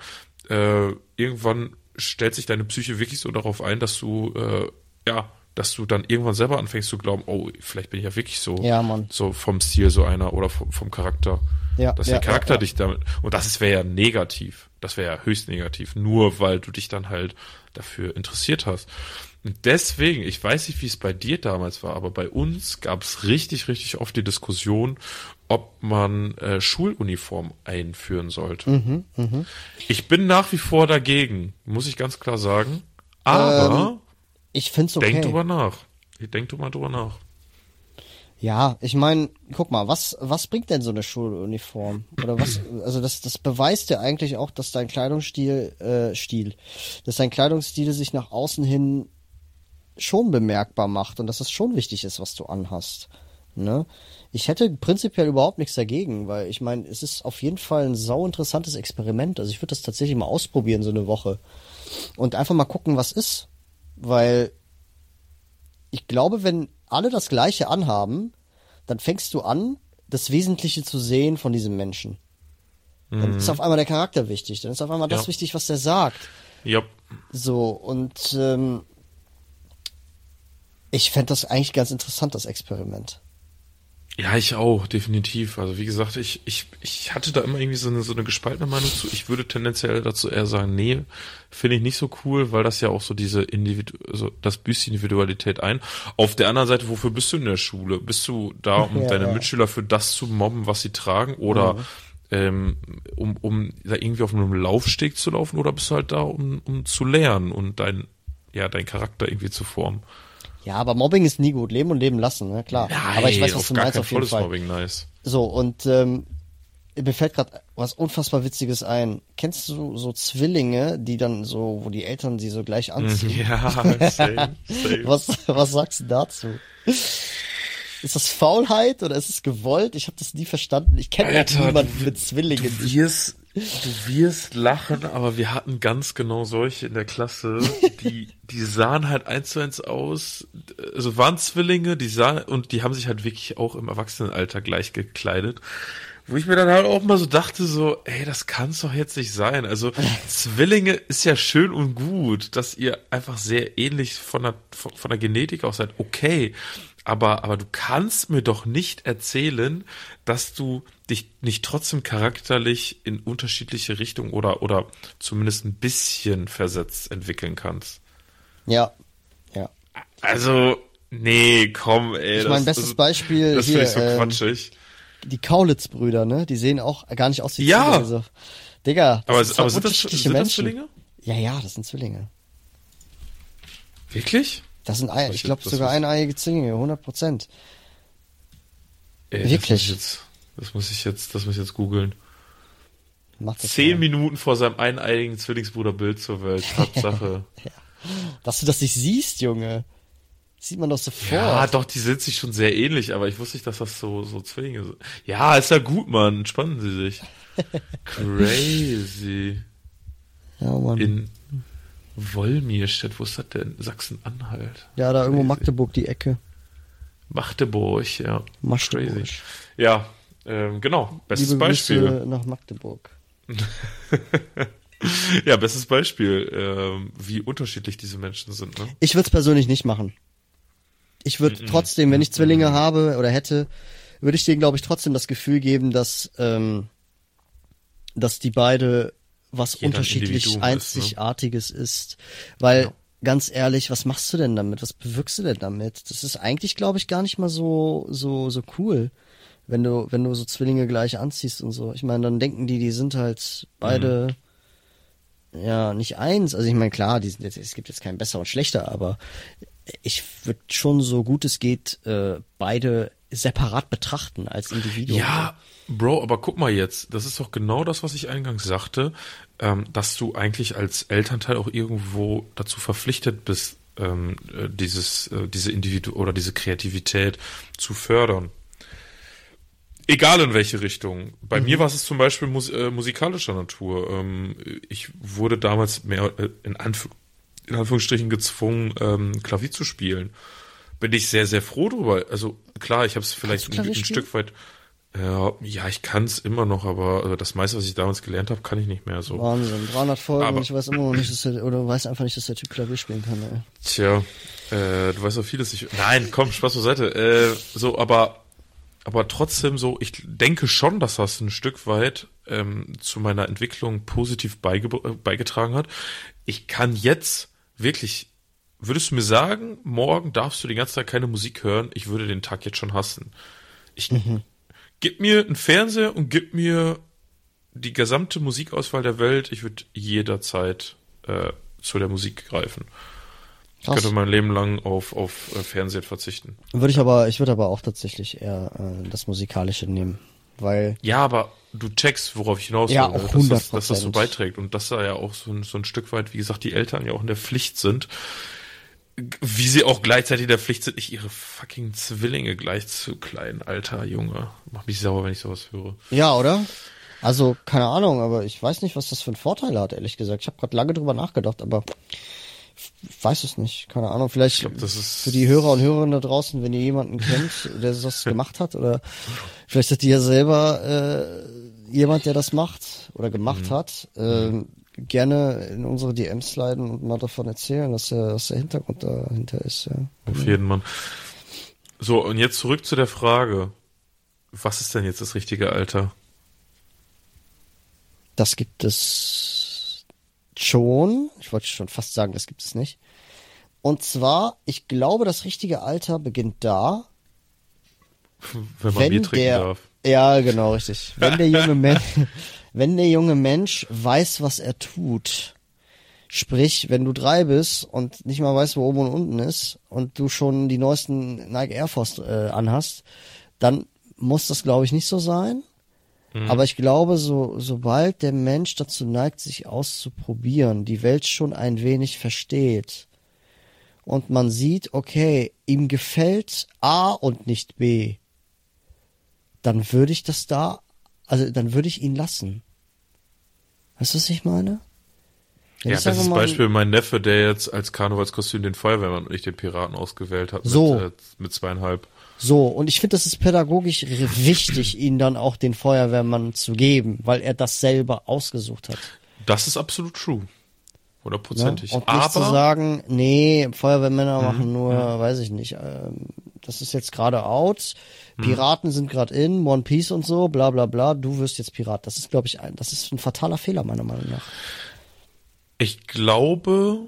stellt sich deine Psyche wirklich so darauf ein, dass du dass du dann irgendwann selber anfängst zu glauben, oh, vielleicht bin ich ja wirklich so, Ja, Mann. so vom Stil so einer oder vom Charakter. Ja, Dass ja, der Charakter ja. dich damit, und das wäre ja negativ, das wäre ja höchst negativ, nur weil du dich dann halt dafür interessiert hast. Und deswegen, ich weiß nicht, wie es bei dir damals war, aber bei uns gab es richtig, richtig oft die Diskussion, ob man Schuluniform einführen sollte. Ich bin nach wie vor dagegen, muss ich ganz klar sagen. Aber Ich find's okay. denk drüber nach. Denk drüber nach. Ja, ich meine, guck mal, was bringt denn so eine Schuluniform? Oder was, also das beweist ja eigentlich auch, dass dein dass dein Kleidungsstil sich nach außen hin schon bemerkbar macht und dass es schon wichtig ist, was du anhast. Ne? Ich hätte prinzipiell überhaupt nichts dagegen, weil ich meine, es ist auf jeden Fall ein sau interessantes Experiment. Also ich würde das tatsächlich mal ausprobieren, so eine Woche. Und einfach mal gucken, was ist. Weil ich glaube, wenn alle das Gleiche anhaben, dann fängst du an, das Wesentliche zu sehen von diesem Menschen. Dann ist auf einmal der Charakter wichtig. Dann ist auf einmal das Ja. wichtig, was der sagt. Ja. So, und ich fände das eigentlich ganz interessant, das Experiment. Ja, ich auch, definitiv. Also wie gesagt, ich hatte da immer irgendwie so eine gespaltene Meinung zu. Ich würde tendenziell dazu eher sagen, nee, finde ich nicht so cool, weil das ja auch so das büßt die Individualität ein. Auf der anderen Seite, wofür bist du in der Schule? Bist du da, um Ja, deine ja. Mitschüler für das zu mobben, was sie tragen? Oder um da irgendwie auf einem Laufsteg zu laufen? Oder bist du halt da, um zu lernen und deinen Charakter irgendwie zu formen? Ja, aber Mobbing ist nie gut. Leben und leben lassen, ne? Klar. Aber ich weiß, was auf du gar meinst keinen auf jeden Fall ist Fall. Mobbing nice. So, und mir fällt gerade was unfassbar Witziges ein. Kennst du so Zwillinge, die dann so, wo die Eltern sie so gleich anziehen? Ja, same. Was sagst du dazu? Ist das Faulheit oder ist es gewollt? Ich habe das nie verstanden. Ich kenne auch Alter, niemanden mit Zwillingen. Du wirst lachen, aber wir hatten ganz genau solche in der Klasse, die sahen halt 1:1 aus, also waren Zwillinge, die haben sich halt wirklich auch im Erwachsenenalter gleich gekleidet. wo ich mir dann halt auch mal so dachte, so, ey, das kann's doch jetzt nicht sein. Also Zwillinge ist ja schön und gut, dass ihr einfach sehr ähnlich von der Genetik auch seid. Okay, aber du kannst mir doch nicht erzählen, dass du dich nicht trotzdem charakterlich in unterschiedliche Richtungen oder zumindest ein bisschen versetzt entwickeln kannst. Ja. Also, nee, komm, ey. Ich mein bestes Beispiel das hier, finde ich so quatschig. Die Kaulitz-Brüder, ne? Die sehen auch gar nicht aus wie Ja. Zwillinge. So. Digga, Aber sind zwar sind das Zwillinge? Ja, das sind Zwillinge. Wirklich? Das sind, ich glaube, sogar eineiige Zwillinge, 100%. Ey, Wirklich. Das muss ich jetzt googeln. Macht das 10 mal. Minuten vor seinem eineiigen Zwillingsbruder Bild zur Welt. Tatsache. Dass du das nicht siehst, Junge. Sieht man doch sofort. Ja, doch, die sind sich schon sehr ähnlich, aber ich wusste nicht, dass das so Zwillinge sind. Ja, ist ja gut, Mann. Entspannen Sie sich. Crazy. Ja, Mann. In Wollmirstedt, wo ist das denn? Sachsen-Anhalt. Ja, da irgendwo Crazy. Magdeburg, die Ecke. Magdeburg, ja. Magdeburg. Crazy. Ja, genau. Bestes Liebe Beispiel. Grüße nach Magdeburg. Ja, bestes Beispiel, wie unterschiedlich diese Menschen sind, ne? Ich würde es persönlich nicht machen. Ich würde trotzdem, wenn ich Zwillinge habe oder hätte, würde ich denen, glaube ich, trotzdem das Gefühl geben, dass die beide was Jeder ein unterschiedlich Individuum ist, ne? Einzigartiges ist. Weil, Ja. ganz ehrlich, was machst du denn damit? Was bewirkst du denn damit? Das ist eigentlich, glaube ich, gar nicht mal so cool, wenn du so Zwillinge gleich anziehst und so. Ich meine, dann denken die sind halt beide ja nicht eins. Also ich meine, klar, es gibt jetzt keinen besser und schlechter, aber ich würde schon so gut es geht beide separat betrachten als Individuum. Ja, Bro, aber guck mal jetzt, das ist doch genau das, was ich eingangs sagte, dass du eigentlich als Elternteil auch irgendwo dazu verpflichtet bist, diese oder diese Kreativität zu fördern. Egal in welche Richtung. Bei mir war es zum Beispiel musikalischer Natur. Ich wurde damals mehr in Anführungsstrichen gezwungen, Klavier zu spielen. Bin ich sehr, sehr froh drüber. Also klar, ich habe es vielleicht ein Stück weit. Ja, ich kann es immer noch, aber das meiste, was ich damals gelernt habe, kann ich nicht mehr so. Wahnsinn, 300 Folgen Aber- und ich weiß immer noch nicht, oder weiß einfach nicht, dass der Typ Klavier spielen kann. Ey. Tja, du weißt auch vieles nicht. Nein, komm, Spaß beiseite. Aber trotzdem so, ich denke schon, dass das ein Stück weit zu meiner Entwicklung positiv beigetragen hat. Ich kann jetzt wirklich, würdest du mir sagen, morgen darfst du den ganzen Tag keine Musik hören, ich würde den Tag jetzt schon hassen. Gib mir einen Fernseher und gib mir die gesamte Musikauswahl der Welt, ich würde jederzeit zu der Musik greifen. Ich Krass. könnte mein Leben lang auf Fernsehen verzichten. Ich würde aber auch tatsächlich eher das Musikalische nehmen, weil Ja, aber du checkst, worauf ich hinaus will, Ja, ne? auch dass das so 100%. beiträgt und dass da ja auch so ein Stück weit, wie gesagt, die Eltern ja auch in der Pflicht sind, wie sie auch gleichzeitig in der Pflicht sind, nicht ihre fucking Zwillinge gleich zu klein, alter Junge. Macht mich sauer, wenn ich sowas höre. ja, oder? Also, keine Ahnung, aber ich weiß nicht, was das für einen Vorteil hat, ehrlich gesagt. Ich habe gerade lange drüber nachgedacht, aber ich weiß es nicht. Keine Ahnung, vielleicht glaub, das ist- für die Hörer und Hörerinnen da draußen, wenn ihr jemanden kennt, der das gemacht hat, oder vielleicht hat ihr ja selber jemand, der das macht oder gemacht hat, gerne in unsere DMs sliden und mal davon erzählen, was der Hintergrund dahinter ist. Ja. Auf jeden Mann. So, und jetzt zurück zu der Frage. Was ist denn jetzt das richtige Alter? Das gibt es schon. Ich wollte schon fast sagen, das gibt es nicht. Und zwar, ich glaube, das richtige Alter beginnt da, Wenn man Bier trinken darf. ja, genau, richtig. Wenn der junge Mensch weiß, was er tut. Sprich, wenn du 3 bist und nicht mal weißt, wo oben und unten ist und du schon die neuesten Nike Air Force anhast, dann muss das, glaube ich, nicht so sein. Aber ich glaube, sobald der Mensch dazu neigt, sich auszuprobieren, die Welt schon ein wenig versteht und man sieht, okay, ihm gefällt A und nicht B, dann würde ich dann würde ich ihn lassen. Weißt du, was ich meine? Wenn Ja, ich sage bestes mal, Beispiel mein Neffe, der jetzt als Karnevalskostüm den Feuerwehrmann und nicht den Piraten ausgewählt hat So. mit 2,5. So, und ich finde, das ist pädagogisch wichtig, ihnen dann auch den Feuerwehrmann zu geben, weil er das selber ausgesucht hat. Das ist absolut true. 100%. Und nicht zu sagen, nee, Feuerwehrmänner machen nur, weiß ich nicht, das ist jetzt gerade out, Piraten sind gerade in, One Piece und so, bla bla bla, du wirst jetzt Pirat. Das ist, glaube ich, das ist ein fataler Fehler, meiner Meinung nach. Ich glaube,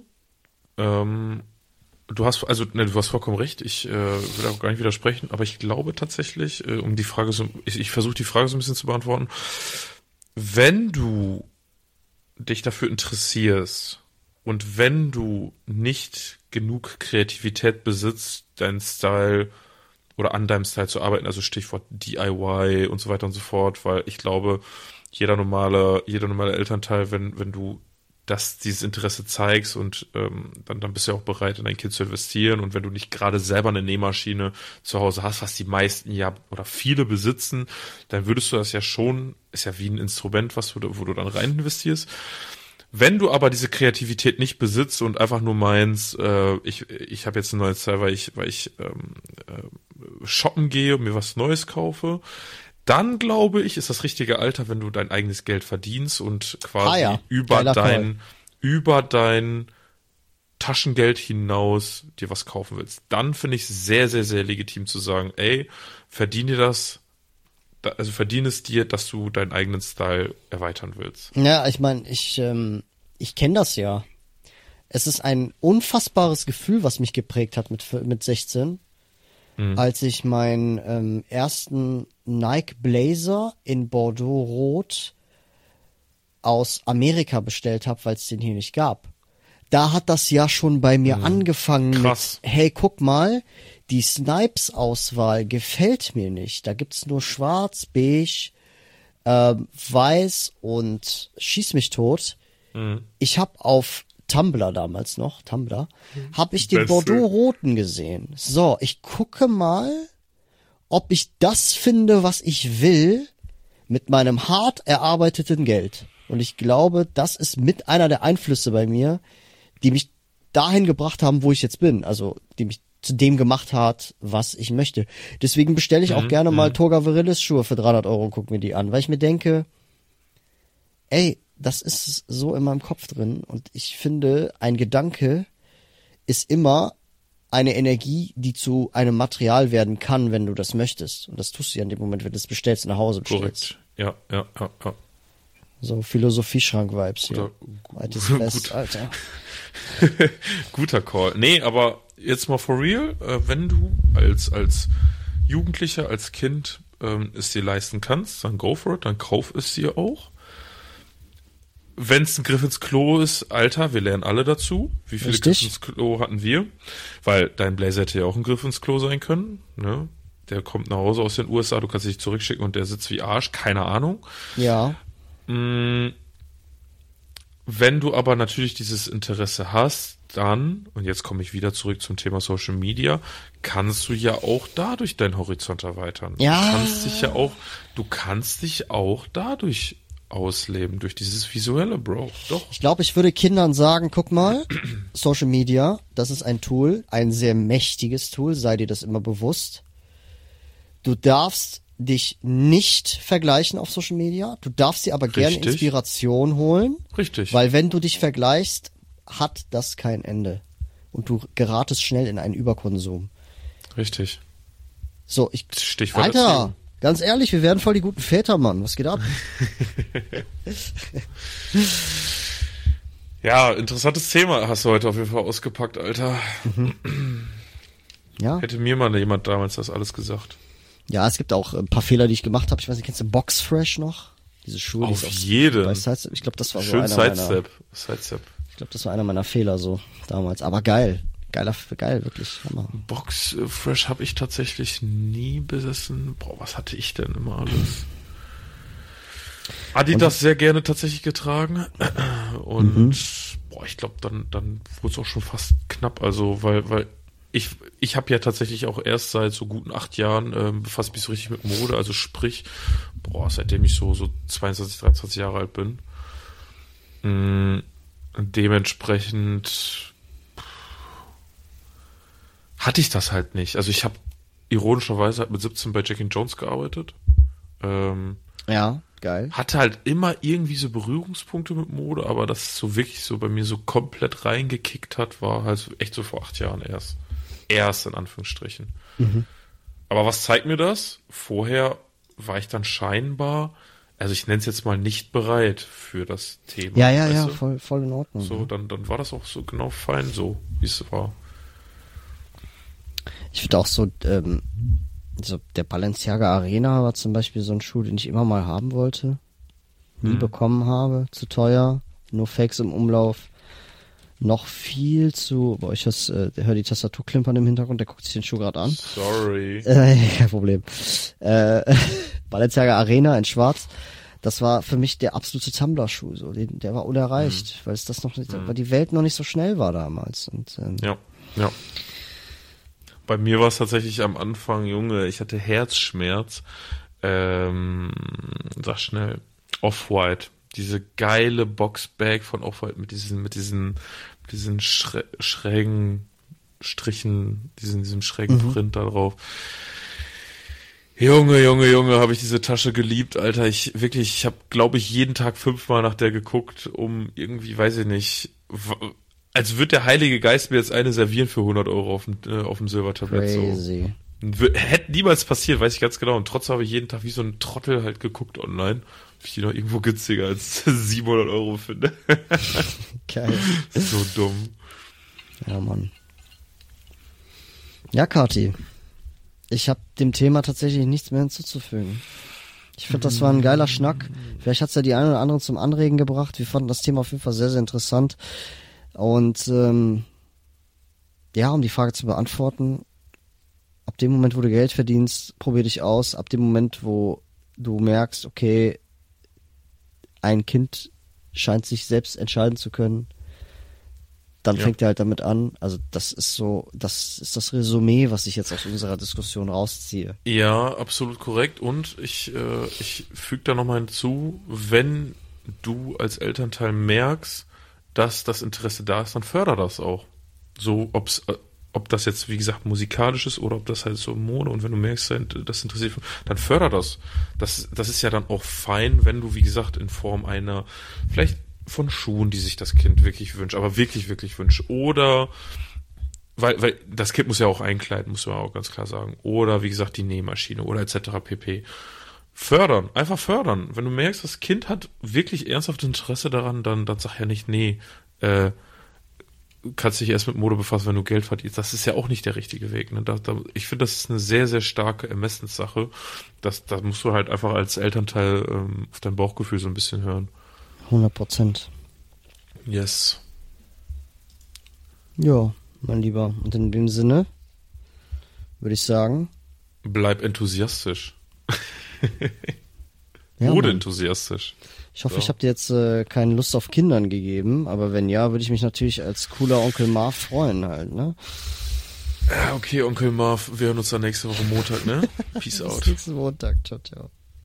du hast vollkommen recht, ich will auch gar nicht widersprechen, aber ich glaube tatsächlich, ich versuche die Frage so ein bisschen zu beantworten, wenn du dich dafür interessierst und wenn du nicht genug Kreativität besitzt, deinen Style oder an deinem Style zu arbeiten, also Stichwort DIY und so weiter und so fort, weil ich glaube, jeder normale Elternteil, wenn du dieses Interesse zeigst und dann bist du ja auch bereit, in dein Kind zu investieren, und wenn du nicht gerade selber eine Nähmaschine zu Hause hast, was die meisten ja oder viele besitzen, dann würdest du das ja schon, ist ja wie ein Instrument, wo du dann rein investierst. Wenn du aber diese Kreativität nicht besitzt und einfach nur meinst, ich habe jetzt ein neues Style, weil ich shoppen gehe und mir was Neues kaufe, dann glaube ich, ist das richtige Alter, wenn du dein eigenes Geld verdienst und quasi über dein Taschengeld hinaus dir was kaufen willst. Dann finde ich es sehr, sehr, sehr legitim zu sagen, ey, verdiene es dir, dass du deinen eigenen Style erweitern willst. Ja, ich meine, ich kenne das ja. Es ist ein unfassbares Gefühl, was mich geprägt hat mit 16. Als ich meinen ersten Nike Blazer in Bordeaux Rot aus Amerika bestellt habe, weil es den hier nicht gab. Da hat das ja schon bei mir angefangen. Krass. Mit, hey, guck mal, die Snipes-Auswahl gefällt mir nicht. Da gibt's nur schwarz, beige, weiß und schieß mich tot. Ich habe auf Tumblr damals noch, habe ich den Bordeaux-Roten gesehen. So, ich gucke mal, ob ich das finde, was ich will, mit meinem hart erarbeiteten Geld. Und ich glaube, das ist mit einer der Einflüsse bei mir, die mich dahin gebracht haben, wo ich jetzt bin. Also, die mich zu dem gemacht hat, was ich möchte. Deswegen bestelle ich auch gerne mal Toga Virillis Schuhe für 300 Euro, guck mir die an, weil ich mir denke, ey, das ist so in meinem Kopf drin, und ich finde, ein Gedanke ist immer eine Energie, die zu einem Material werden kann, wenn du das möchtest. Und das tust du ja in dem Moment, wenn du es bestellst, nach Hause bestellst. Korrekt. Ja. So Philosophie-Schrank-Vibes hier. Altes Fest, Alter. Guter Call. Nee, aber jetzt mal for real, wenn du als Jugendlicher, als Kind es dir leisten kannst, dann go for it, dann kauf es dir auch. Wenn es ein Griff ins Klo ist, Alter, wir lernen alle dazu. Wie viele Griffe ins Klo hatten wir? Weil dein Blazer hätte ja auch ein Griff ins Klo sein können. Ne? Der kommt nach Hause aus den USA, du kannst dich zurückschicken und der sitzt wie Arsch. Keine Ahnung. Ja. Wenn du aber natürlich dieses Interesse hast, dann, und jetzt komme ich wieder zurück zum Thema Social Media, kannst du ja auch dadurch deinen Horizont erweitern. Ja. Du kannst dich auch dadurch ausleben, durch dieses Visuelle, Bro. Doch. Ich glaube, ich würde Kindern sagen, guck mal, Social Media, das ist ein Tool, ein sehr mächtiges Tool, sei dir das immer bewusst. Du darfst dich nicht vergleichen auf Social Media, du darfst dir aber gerne Inspiration holen. Richtig. Weil wenn du dich vergleichst, hat das kein Ende. Und du geratest schnell in einen Überkonsum. Richtig. So, Stichwort Alter, Erziehung. Ganz ehrlich, wir werden voll die guten Väter, Mann. Was geht ab? Ja, interessantes Thema hast du heute auf jeden Fall ausgepackt, Alter. Ja. Hätte mir mal jemand damals das alles gesagt. Ja, es gibt auch ein paar Fehler, die ich gemacht habe. Ich weiß nicht, kennst du Box Fresh noch? Diese Schuhe. Auf jeden. Ich glaube, das war so schön einer meiner... Sidestep. Ich glaube, das war einer meiner Fehler so damals. Aber geil. Geil, wirklich. Hammer. Box Fresh habe ich tatsächlich nie besessen. Boah, was hatte ich denn immer alles? Adidas sehr gerne tatsächlich getragen. Und boah, ich glaube, dann wurde es auch schon fast knapp. Also, weil ich habe ja tatsächlich auch erst seit so guten 8 Jahren befasst mich so richtig mit Mode. Also sprich, boah, seitdem ich so 22, 23 Jahre alt bin. Dementsprechend hatte ich das halt nicht. Also ich habe ironischerweise hat mit 17 bei Jack and Jones gearbeitet. Ja, geil. Hatte halt immer irgendwie so Berührungspunkte mit Mode, aber das so wirklich so bei mir so komplett reingekickt hat, war halt so echt so vor 8 Jahren erst. Erst in Anführungsstrichen. Aber was zeigt mir das? Vorher war ich dann scheinbar, also ich nenne es jetzt mal nicht bereit für das Thema. Ja, voll in Ordnung. So, dann war das auch so genau fein so, wie es war. Ich finde auch so der Balenciaga Arena war zum Beispiel so ein Schuh, den ich immer mal haben wollte. Nie bekommen habe. Zu teuer. Nur Fakes im Umlauf. Noch viel zu... Boah, der hört die Tastatur klimpern im Hintergrund. Der guckt sich den Schuh gerade an. Sorry. Kein Problem. Balenciaga Arena in schwarz. Das war für mich der absolute Tumblr-Schuh. So. Der war unerreicht, weil es das noch nicht, weil die Welt noch nicht so schnell war damals. Und, ja. Bei mir war es tatsächlich am Anfang, Junge, ich hatte Herzschmerz. Sag schnell, Off-White. Diese geile Boxbag von Off-White mit diesen schrägen Strichen, diesem schrägen Print da drauf. Junge, habe ich diese Tasche geliebt, Alter. Ich habe, glaube ich, jeden Tag 5-mal nach der geguckt, um irgendwie, weiß ich nicht, als würde der Heilige Geist mir jetzt eine servieren für 100 Euro auf dem Silbertablett. Crazy. So. Hätte niemals passiert, weiß ich ganz genau. Und trotzdem habe ich jeden Tag wie so ein Trottel halt geguckt online, ob ich die noch irgendwo günstiger als 700 Euro finde. Geil. So dumm. Ja, Mann. Ja, Kati. Ich habe dem Thema tatsächlich nichts mehr hinzuzufügen. Ich finde, das war ein geiler Schnack. Vielleicht hat's ja die einen oder anderen zum Anregen gebracht. Wir fanden das Thema auf jeden Fall sehr, sehr interessant. Und ja, um die Frage zu beantworten, ab dem Moment, wo du Geld verdienst, probier dich aus. Ab dem Moment, wo du merkst, okay, ein Kind scheint sich selbst entscheiden zu können, dann fängt er halt damit an. Also das ist das Resümee, was ich jetzt aus unserer Diskussion rausziehe. Ja, absolut korrekt. Und ich füge da nochmal hinzu, wenn du als Elternteil merkst, dass das Interesse da ist, dann förder das auch. So, ob das jetzt, wie gesagt, musikalisch ist oder ob das halt so Mode, und wenn du merkst, das interessiert, dann förder das. Das ist ja dann auch fein, wenn du, wie gesagt, in Form einer, vielleicht von Schuhen, die sich das Kind wirklich wünscht, aber wirklich, wirklich wünscht. Oder, weil das Kind muss ja auch einkleiden, muss man auch ganz klar sagen. Oder, wie gesagt, die Nähmaschine oder etc. pp. Fördern, einfach fördern. Wenn du merkst, das Kind hat wirklich ernsthaftes Interesse daran, dann sag ja nicht, nee, kannst dich erst mit Mode befassen, wenn du Geld verdienst. Das ist ja auch nicht der richtige Weg. Ne? Ich finde, das ist eine sehr, sehr starke Ermessenssache. Da musst du halt einfach als Elternteil auf dein Bauchgefühl so ein bisschen hören. 100%. Yes. Ja, mein Lieber. Und in dem Sinne würde ich sagen, bleib enthusiastisch. Ja, Wurde enthusiastisch. Ich hoffe, ich habe dir jetzt keine Lust auf Kindern gegeben, aber wenn ja, würde ich mich natürlich als cooler Onkel Marv freuen halt, ne? Ja, okay, Onkel Marv, wir hören uns dann nächste Woche Montag, ne? Peace out. Bis nächsten Montag, ciao, ciao.